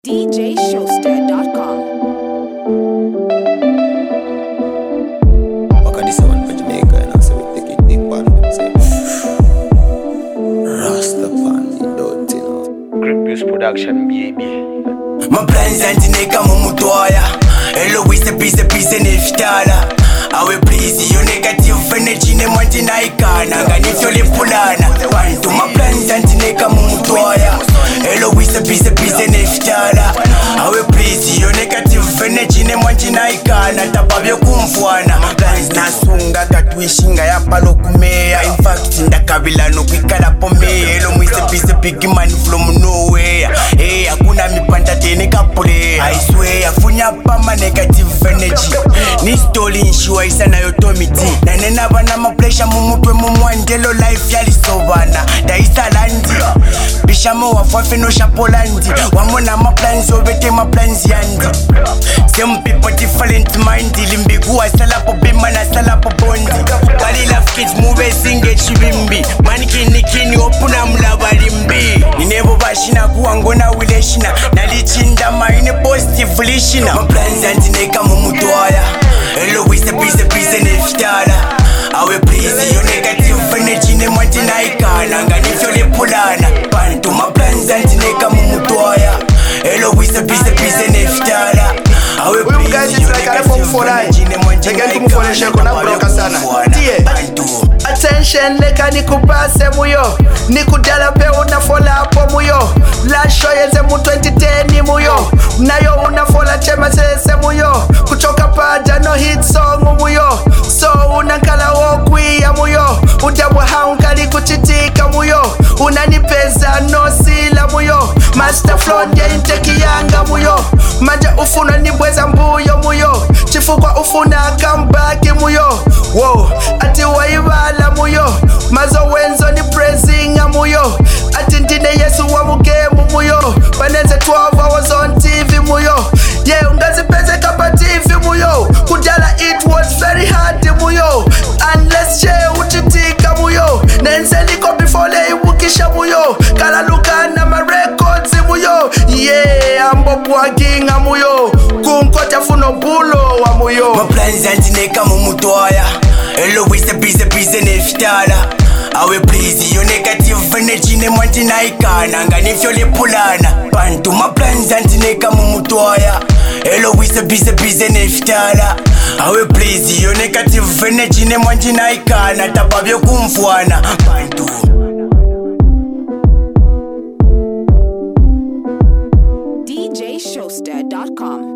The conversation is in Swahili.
DJShowster.com. Wakadisa one for Jamaica and I say we take it deep on them say Rasta pan the dot, you know. Grip production baby. My plans and nigga mumutoya. Hello we the piece nefitala. Awe please you negative energy ne mwanti naikana. Nganifyo lepulana. One to my plans and nigga mumutoya. Hello we the piece nefitala. Awe please you negative energy ne mwanti naikana. Tapabyo kumfwana. My plans nasunga katwishinga ya palo kumea. In fact ndakabila no kwikala pome. Hello we the piece big man from nowhere. Hey hakuna mipanda tene kapole. I swear funya pama negative energy. Ni story nshuwa isa na yotomiti. Na nena bana maplesha mumutwe mumwandelo life yali sobana. Da isa landi bishamo wafafe no shapolandi. Wamona maplans obete maplans yandi. Some people different mind. Limbigu asalapo bima na salapo bondi. Kali love kids move singe chibimbi. Kini opuna mlabalimbi. Ninebo bashina kuangona wileshina. Nalichinda maine positive lishina. My plans and neka mumutoya. Hello we the piece nefitala. Awe please you negative energy ne mwanti naikana. Nganifyo lepulana. Bantu my plans and neka mumutoya. Hello we the piece nefitala. Awe please you negative energy ne mwanti naikana. Attention leka nikupase muyo. Nikudala pe unafola hapo muyo. Last show yeze mu 2010 muyo. Nayo unafola chema sese muyo. Kuchoka paja no hit song muyo. So unankala wokwiya muyo. Udabwa haunkali kuchitika muyo. Unanipeza no sila muyo. Master flow ndiye inteki yanga muyo. Manja ufuna nibweza mbuyo muyo. Chifukwa ufuna comeback muyo. Wow, ati waibala muyo. Mazo wenzo ni praising muyo. Ati ndine Yesu wa mugemu muyo. Panenze 12 hours on TV muyo. Yeah, ungazi peze kapa TV muyo. Kujala it was very hard muyo. Unless share uchitika muyo. Nenze liko before le iwukisha muyo. Kala luka na ma records muyo. Yeah, ambo bwaginga muyo. Kumkocha funo bulo wa muyo. My plans and neka mumutoya. Hello we the piece nefitala. Awe please you negative energy ne mwanti naikana. Nganifyo lepulana. Bantu my plans and neka mumutoya. Hello we the piece nefitala. Awe please you negative energy ne mwanti naikana. Tapabyo kumfwana. Bantu DJShowster.com.